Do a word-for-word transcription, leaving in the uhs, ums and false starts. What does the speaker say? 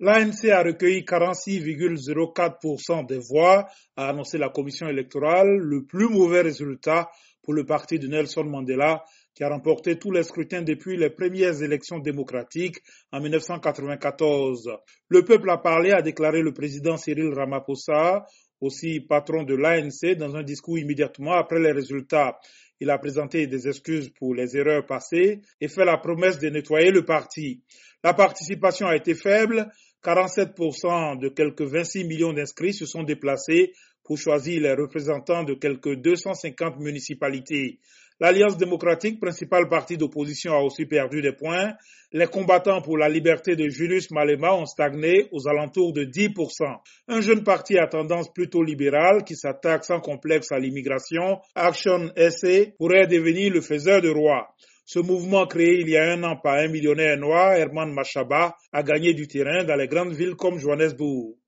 L'A N C a recueilli quarante-six virgule zéro quatre pour cent des voix, a annoncé la commission électorale, le plus mauvais résultat pour le parti de Nelson Mandela, qui a remporté tous les scrutins depuis les premières élections démocratiques en mille neuf cent quatre-vingt-quatorze. Le peuple a parlé, a déclaré le président Cyril Ramaphosa, aussi patron de l'A N C, dans un discours immédiatement après les résultats. Il a présenté des excuses pour les erreurs passées et fait la promesse de nettoyer le parti. La participation a été faible. quarante-sept pour cent de quelques vingt-six millions d'inscrits se sont déplacés pour choisir les représentants de quelques deux cent cinquante municipalités. L'Alliance démocratique, principal parti d'opposition, a aussi perdu des points. Les combattants pour la liberté de Julius Malema ont stagné aux alentours de dix pour cent. Un jeune parti à tendance plutôt libérale qui s'attaque sans complexe à l'immigration, Action S A, pourrait devenir le faiseur de roi. Ce mouvement créé il y a un an par un millionnaire noir, Herman Mashaba, a gagné du terrain dans les grandes villes comme Johannesburg.